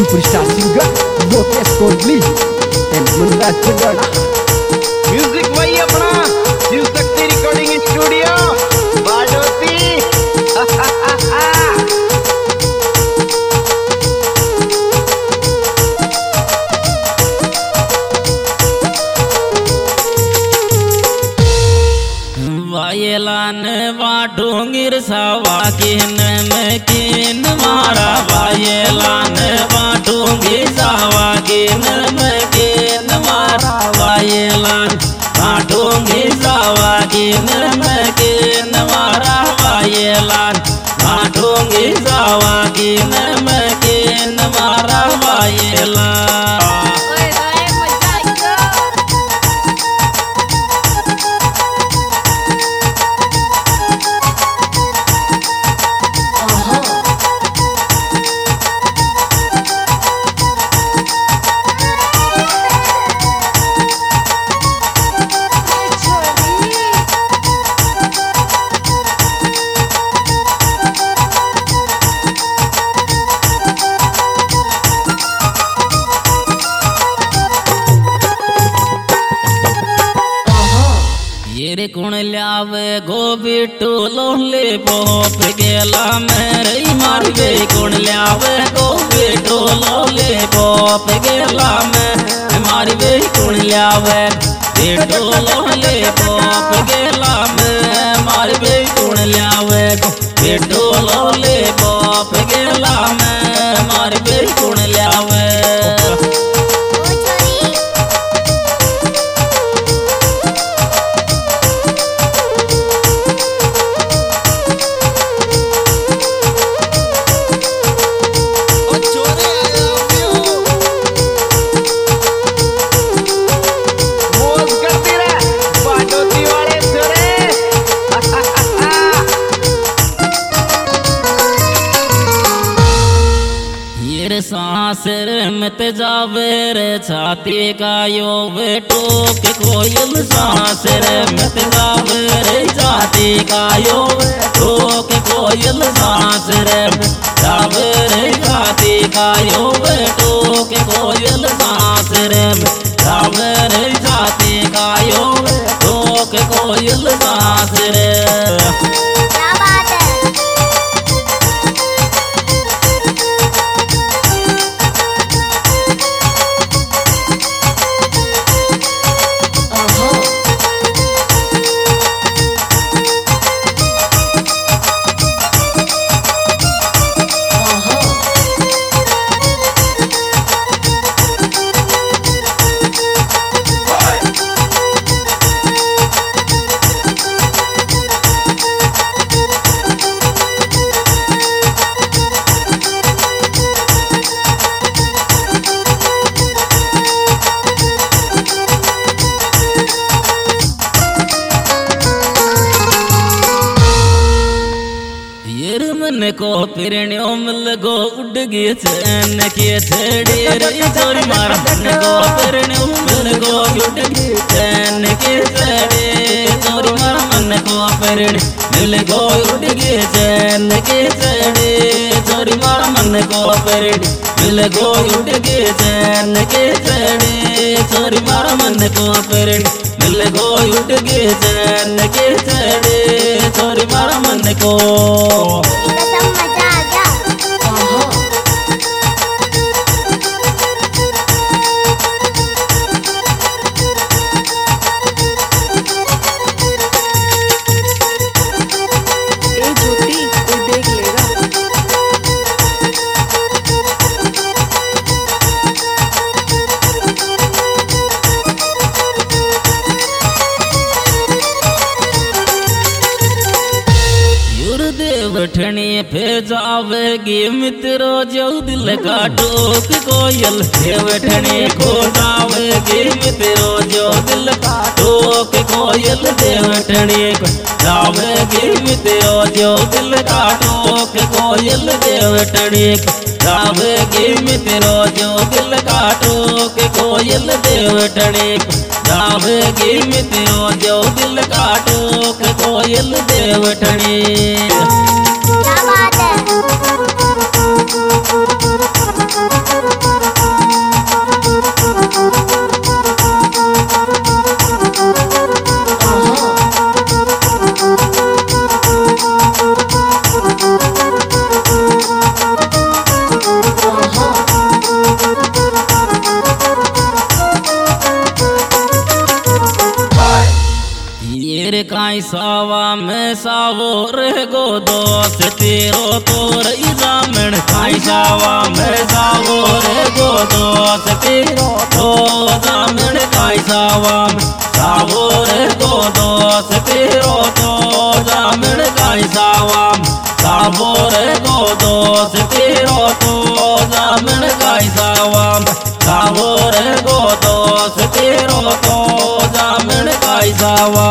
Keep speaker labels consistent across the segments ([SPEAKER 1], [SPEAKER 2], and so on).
[SPEAKER 1] Superstar singer Lokesh Kohli and Munna Chandana.
[SPEAKER 2] Music वही अपना Shiv Shakti recording studio Badoti.
[SPEAKER 3] वायलान वाटोंगिर सावा किन में किन मारा वायलान वाटोंगिर सावा किन में किन मारा वायलान वाटोंगिर सावा किन में किन मारा वायलान वाटोंगिर सावा किन में किन मारा वायलान। ये कुण ल्यावे गो बिट्टू लोले पोप गेला मेरे मार गई कुण ल्यावे गो बिट्टू लोले पोप गेला में मार गई कुण ल्यावे बिट्टू लोले पोप गेला में मार गई कुण ल्यावे गो बिट्टू लोले पोप गेला में मार गई कुण ल्यावे। सांसर मत जावे रे छाती का यो बेटो के कोयल सांसर मत जावे रे छाती का यो बेटो के कोयल सांसर जावे रे छाती का यो बेटो के कोयल सांसर जावे रे छाती का यो बेटो के कोयल सांसर। मन को पिरण्यो मिल गो उड़ गए चैन के छड़ी रे चोरी मार मन को पिरण्यो मिल गो उड़ गए चैन के छड़ी चोरी मार मन को पिरण मिल गो उड़ गए चैन के छड़ी चोरी मार मन को पिरण मिल गो उड़ गए चैन के छड़ी चोरी मार मन को पिरण मिल गो उड़ गए चैन के छड़ी चोरी मार मन को। बैठनी पे जावेगी मित्रो जो दिल का टोक कोयल बैठनी को जावेगी मित्रो जो दिल का टोक कोयल बैठनी को जावेगी मित्रो जो दिल का टोक कोयल बैठनी को जावेगी मित्रो जो दिल का टोक कोयल बैठनी को जावेगी मित्रो जो दिल का टोक कोयल बैठनी। सावा में सावो रे गो दोस्त तेरो तोर जामण काई सावा में सावो रे गो दोस्त तेरो तो जामण काई सावा में सावो रे गो दोस्त तेरो तो जामण काई सावा में सावो रे गो दोस्त तेरो तो जामण काई सावा में सावो रे गो दोस्त तेरो तो जामण काई सावा।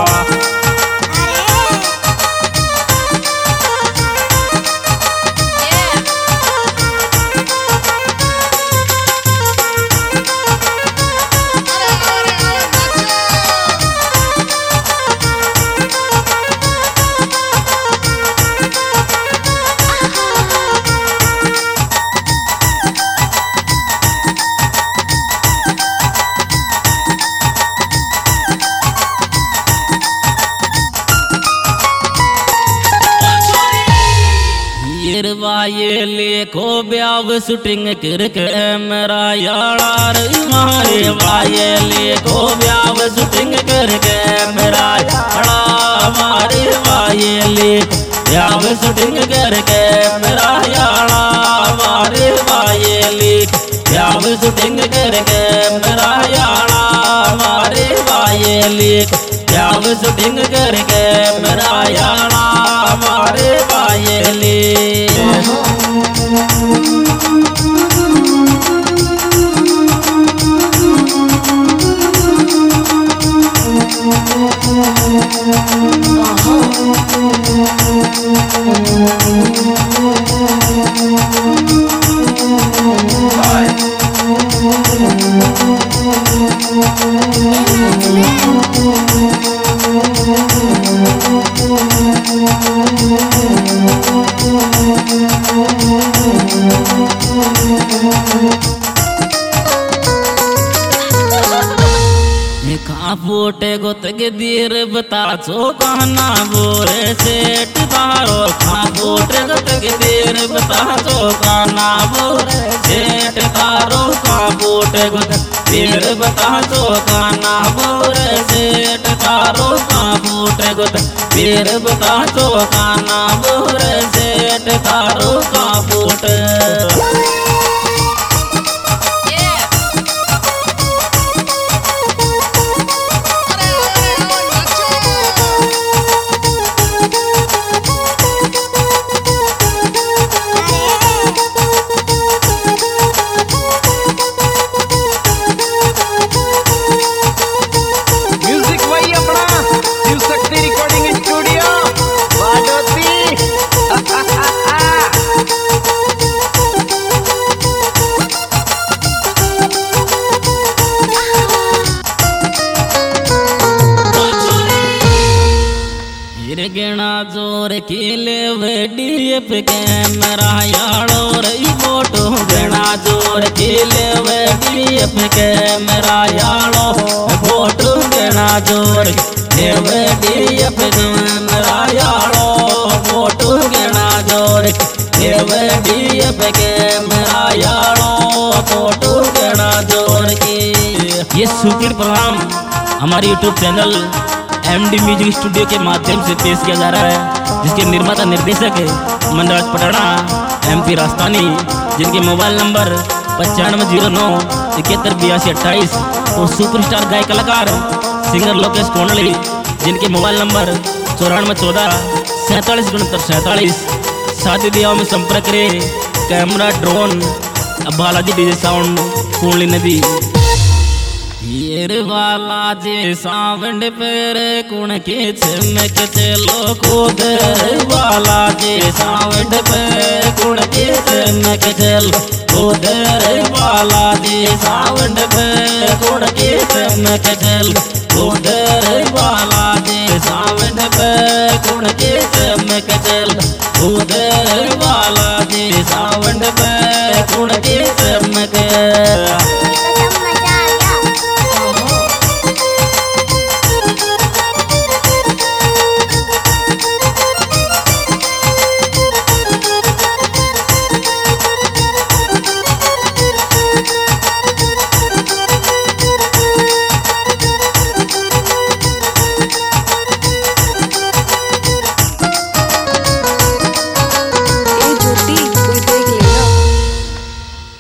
[SPEAKER 3] ये लेखो ब्याव शूटिंग कर कैमरा यार मारे वाये लेखो ब्याव शूटिंग कर कैमरा यार मारे वाये लेखो ब्याव शूटिंग कर कैमरा यार मारे वाये लेखो ब्याव शूटिंग कर कैमरा यार मारे वाये लेखो ब्याव शूटिंग कर कैमरा यार मारे वाये लेखो। फोटे गोतग दीर बता चो कहना बोरे सेठ तारो खा फोटे गोतग दीर बता चो कहना बोरे सेठ तारो खा फोटे गोतग दीर बता चो कहना बोरे सेठ तारो खा फोटे गोतग दीर बता चो कहना बोरे सेठ तारो खा फोटे। गिना जोर खेले डीएफ कैमरा याड़ो रही फोटो गिना जोर खेले डीएफ कैमरा याड़ो फोटो गिना जोर खेले डीएफ कैमरा याड़ो फोटो गिना जोर खेले डीएफ कैमरा याड़ो फोटो गिना जोर की। ये सुपर प्रोग्राम हमारे YouTube channel MD music studio के माध्यम से पेश किया जा रहा है, जिसके निर्माता निर्देशक है मनराज पटाना एमपी राजस्थानी, जिनके मोबाइल नंबर 9509718228 और सुपरस्टार गायक कलाकार सिंगर लोकेश कोंडली, जिनके मोबाइल नंबर 941447 शादी ब्याह में संपर्क करें। Camera drone Balaji DJ sound Kondli नदी। येर वाला जे सावंड पर कुण के चमक चलो खुद वाला जे सावंड पर कुण के चमक चलो खुद वाला जे सावंड पर कुण के चमक चलो खुद वाला जे सावंड पर कुण के चमक चलो।